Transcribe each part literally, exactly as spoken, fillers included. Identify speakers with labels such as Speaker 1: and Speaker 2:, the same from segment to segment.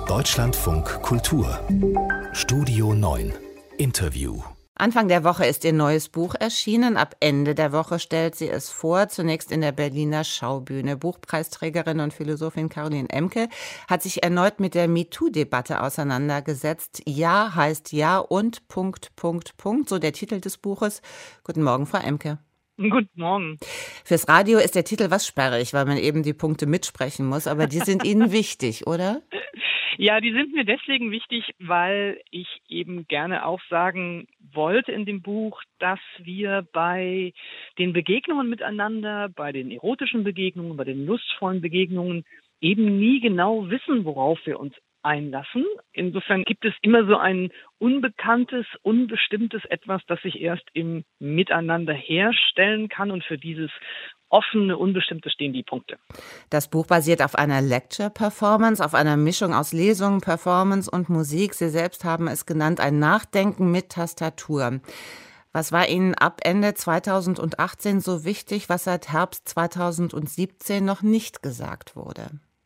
Speaker 1: Deutschlandfunk Kultur Studio neun Interview.
Speaker 2: Anfang der Woche ist ihr neues Buch erschienen. Ab Ende der Woche stellt sie es vor, zunächst in der Berliner Schaubühne. Buchpreisträgerin und Philosophin Caroline Emke hat sich erneut mit der MeToo-Debatte auseinandergesetzt. Ja heißt ja und Punkt, Punkt, Punkt, so der Titel des Buches. Guten Morgen, Frau Emke.
Speaker 3: Guten Morgen.
Speaker 2: Fürs Radio ist der Titel was sperrig, weil man eben die Punkte mitsprechen muss, aber die sind Ihnen wichtig, oder?
Speaker 3: Ja, die sind mir deswegen wichtig, weil ich eben gerne auch sagen wollte in dem Buch, dass wir bei den Begegnungen miteinander, bei den erotischen Begegnungen, bei den lustvollen Begegnungen eben nie genau wissen, worauf wir uns einlassen. Insofern gibt es immer so ein unbekanntes, unbestimmtes Etwas, das sich erst im Miteinander herstellen kann, und für dieses offene, unbestimmte stehen die Punkte.
Speaker 2: Das Buch basiert auf einer Lecture-Performance, auf einer Mischung aus Lesungen, Performance und Musik. Sie selbst haben es genannt, ein Nachdenken mit Tastatur. Was war Ihnen ab Ende zweitausendachtzehn so wichtig, was seit Herbst zweitausendsiebzehn noch nicht gesagt wurde?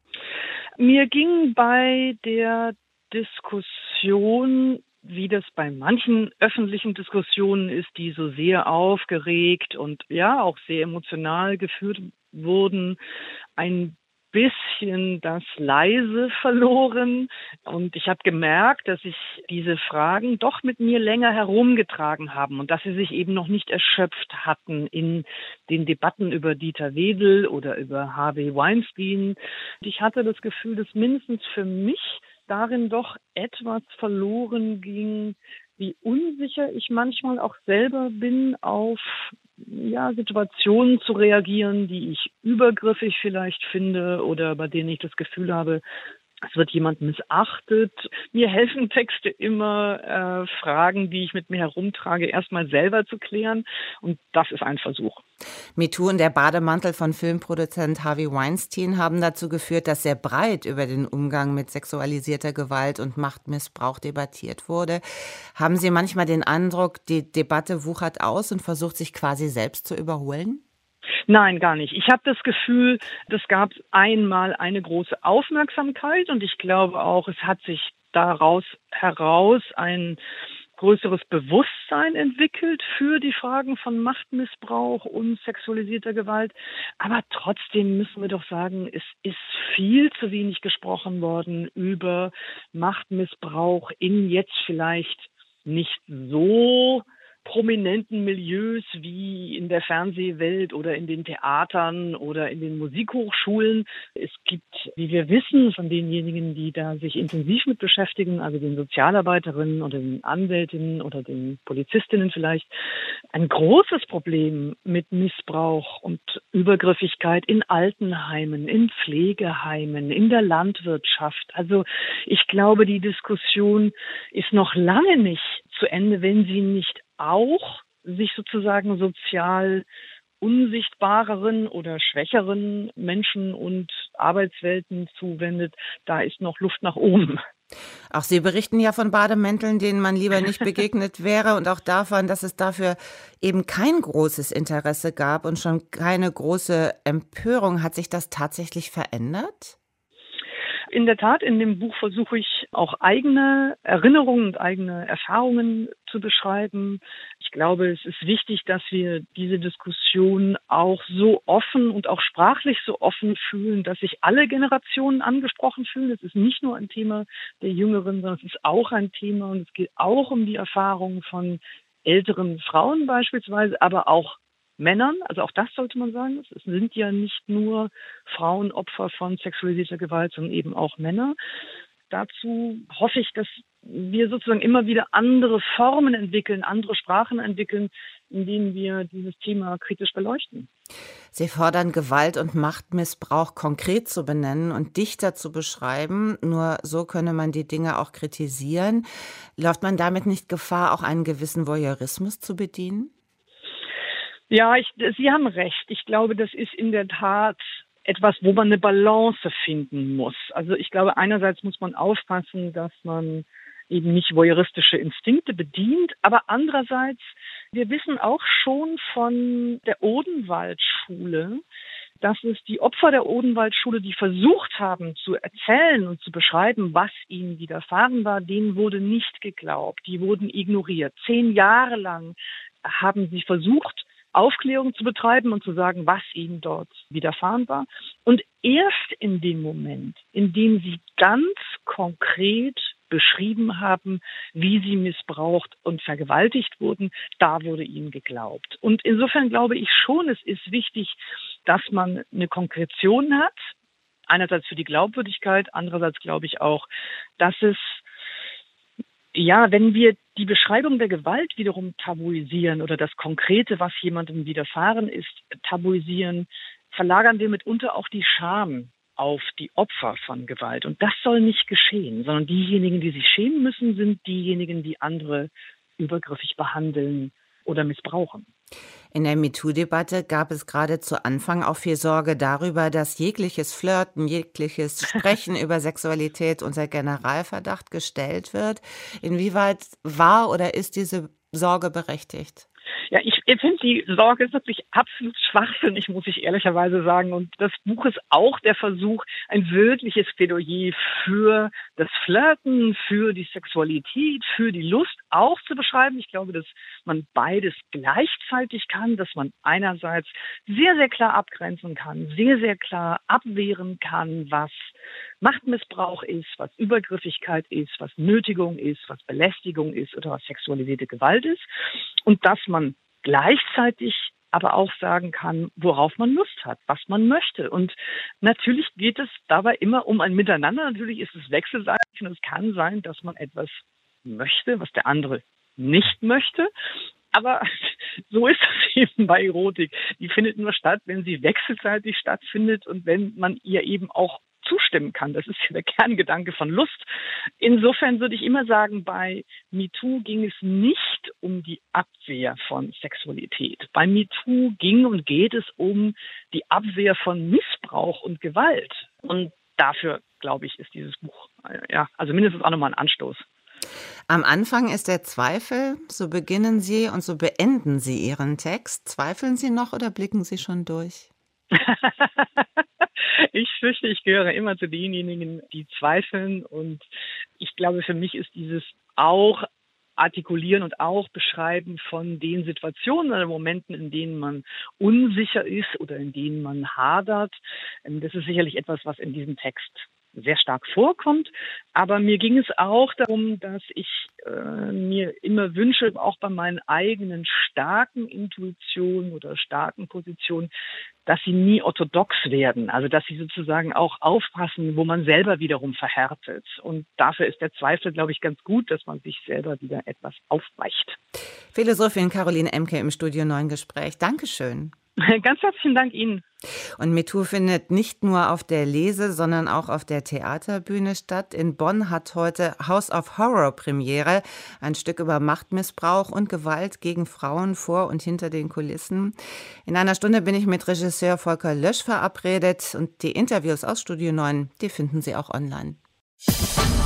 Speaker 3: Mir ging bei der Diskussion, wie das bei manchen öffentlichen Diskussionen ist, die so sehr aufgeregt und ja auch sehr emotional geführt wurden, ein bisschen das Leise verloren. Und ich habe gemerkt, dass sich diese Fragen doch mit mir länger herumgetragen haben und dass sie sich eben noch nicht erschöpft hatten in den Debatten über Dieter Wedel oder über Harvey Weinstein. Ich hatte das Gefühl, dass mindestens für mich darin doch etwas verloren ging, wie unsicher ich manchmal auch selber bin, auf ja, Situationen zu reagieren, die ich übergriffig vielleicht finde oder bei denen ich das Gefühl habe, es wird jemand missachtet. Mir helfen Texte immer, äh, Fragen, die ich mit mir herumtrage, erstmal selber zu klären. Und das ist ein Versuch.
Speaker 2: MeToo und der Bademantel von Filmproduzent Harvey Weinstein haben dazu geführt, dass sehr breit über den Umgang mit sexualisierter Gewalt und Machtmissbrauch debattiert wurde. Haben Sie manchmal den Eindruck, die Debatte wuchert aus und versucht sich quasi selbst zu überholen?
Speaker 3: Nein, gar nicht. Ich habe das Gefühl, das gab einmal eine große Aufmerksamkeit und ich glaube auch, es hat sich daraus heraus ein größeres Bewusstsein entwickelt für die Fragen von Machtmissbrauch und sexualisierter Gewalt. Aber trotzdem müssen wir doch sagen, es ist viel zu wenig gesprochen worden über Machtmissbrauch in jetzt vielleicht nicht so prominenten Milieus wie in der Fernsehwelt oder in den Theatern oder in den Musikhochschulen. Es gibt, wie wir wissen, von denjenigen, die da sich intensiv mit beschäftigen, also den Sozialarbeiterinnen oder den Anwältinnen oder den Polizistinnen vielleicht, ein großes Problem mit Missbrauch und Übergriffigkeit in Altenheimen, in Pflegeheimen, in der Landwirtschaft. Also ich glaube, die Diskussion ist noch lange nicht zu Ende, wenn sie nicht auch sich sozusagen sozial unsichtbareren oder schwächeren Menschen und Arbeitswelten zuwendet. Da ist noch Luft nach oben.
Speaker 2: Auch Sie berichten ja von Bademänteln, denen man lieber nicht begegnet wäre, und auch davon, dass es dafür eben kein großes Interesse gab und schon keine große Empörung. Hat sich das tatsächlich verändert?
Speaker 3: In der Tat, in dem Buch versuche ich auch eigene Erinnerungen und eigene Erfahrungen zu beschreiben. Ich glaube, es ist wichtig, dass wir diese Diskussion auch so offen und auch sprachlich so offen fühlen, dass sich alle Generationen angesprochen fühlen. Es ist nicht nur ein Thema der Jüngeren, sondern es ist auch ein Thema, und es geht auch um die Erfahrungen von älteren Frauen beispielsweise, aber auch Männern, also auch das sollte man sagen. Es sind ja nicht nur Frauen Opfer von sexualisierter Gewalt, sondern eben auch Männer. Dazu hoffe ich, dass wir sozusagen immer wieder andere Formen entwickeln, andere Sprachen entwickeln, in denen wir dieses Thema kritisch beleuchten.
Speaker 2: Sie fordern, Gewalt und Machtmissbrauch konkret zu benennen und dichter zu beschreiben. Nur so könne man die Dinge auch kritisieren. Läuft man damit nicht Gefahr, auch einen gewissen Voyeurismus zu bedienen?
Speaker 3: Ja, ich, Sie haben recht. Ich glaube, das ist in der Tat etwas, wo man eine Balance finden muss. Also ich glaube, einerseits muss man aufpassen, dass man eben nicht voyeuristische Instinkte bedient, aber andererseits, wir wissen auch schon von der Odenwaldschule, dass es die Opfer der Odenwaldschule, die versucht haben zu erzählen und zu beschreiben, was ihnen widerfahren war, denen wurde nicht geglaubt. Die wurden ignoriert. Zehn Jahre lang haben sie versucht, Aufklärung zu betreiben und zu sagen, was ihnen dort widerfahren war. Und erst in dem Moment, in dem sie ganz konkret beschrieben haben, wie sie missbraucht und vergewaltigt wurden, da wurde ihnen geglaubt. Und insofern glaube ich schon, es ist wichtig, dass man eine Konkretion hat. Einerseits für die Glaubwürdigkeit, andererseits glaube ich auch, dass es Ja, wenn wir die Beschreibung der Gewalt wiederum tabuisieren oder das Konkrete, was jemandem widerfahren ist, tabuisieren, verlagern wir mitunter auch die Scham auf die Opfer von Gewalt. Und das soll nicht geschehen, sondern diejenigen, die sich schämen müssen, sind diejenigen, die andere übergriffig behandeln oder missbrauchen.
Speaker 2: In der MeToo-Debatte gab es gerade zu Anfang auch viel Sorge darüber, dass jegliches Flirten, jegliches Sprechen über Sexualität unter Generalverdacht gestellt wird. Inwieweit war oder ist diese Sorge berechtigt?
Speaker 3: Ja, ich finde, die Sorge ist wirklich absolut schwachsinnig, muss ich ehrlicherweise sagen. Und das Buch ist auch der Versuch, ein wirkliches Plädoyer für das Flirten, für die Sexualität, für die Lust auch zu beschreiben. Ich glaube, dass man beides gleichzeitig kann, dass man einerseits sehr, sehr klar abgrenzen kann, sehr, sehr klar abwehren kann, was Machtmissbrauch ist, was Übergriffigkeit ist, was Nötigung ist, was Belästigung ist oder was sexualisierte Gewalt ist. Und dass man gleichzeitig aber auch sagen kann, worauf man Lust hat, was man möchte. Und natürlich geht es dabei immer um ein Miteinander. Natürlich ist es wechselseitig und es kann sein, dass man etwas möchte, was der andere nicht möchte. Aber so ist das eben bei Erotik. Die findet nur statt, wenn sie wechselseitig stattfindet und wenn man ihr eben auch zustimmen kann. Das ist ja der Kerngedanke von Lust. Insofern würde ich immer sagen, bei MeToo ging es nicht um die Abwehr von Sexualität. Bei MeToo ging und geht es um die Abwehr von Missbrauch und Gewalt. Und dafür, glaube ich, ist dieses Buch, ja, also mindestens auch nochmal ein Anstoß.
Speaker 2: Am Anfang ist der Zweifel, so beginnen Sie und so beenden Sie Ihren Text. Zweifeln Sie noch oder blicken Sie schon durch?
Speaker 3: Ich fürchte, ich gehöre immer zu denjenigen, die zweifeln. Und ich glaube, für mich ist dieses auch Artikulieren und auch Beschreiben von den Situationen oder Momenten, in denen man unsicher ist oder in denen man hadert, das ist sicherlich etwas, was in diesem Text sehr stark vorkommt. Aber mir ging es auch darum, dass ich äh, mir immer wünsche, auch bei meinen eigenen starken Intuitionen oder starken Positionen, dass sie nie orthodox werden. Also dass sie sozusagen auch aufpassen, wo man selber wiederum verhärtet. Und dafür ist der Zweifel, glaube ich, ganz gut, dass man sich selber wieder etwas aufweicht.
Speaker 2: Philosophin Caroline Emke im Studio neun Gespräch. Dankeschön.
Speaker 3: Ganz herzlichen Dank Ihnen.
Speaker 2: Und MeToo findet nicht nur auf der Lese-, sondern auch auf der Theaterbühne statt. In Bonn hat heute House of Horror Premiere, ein Stück über Machtmissbrauch und Gewalt gegen Frauen vor und hinter den Kulissen. In einer Stunde bin ich mit Regisseur Volker Lösch verabredet und die Interviews aus Studio neun, die finden Sie auch online.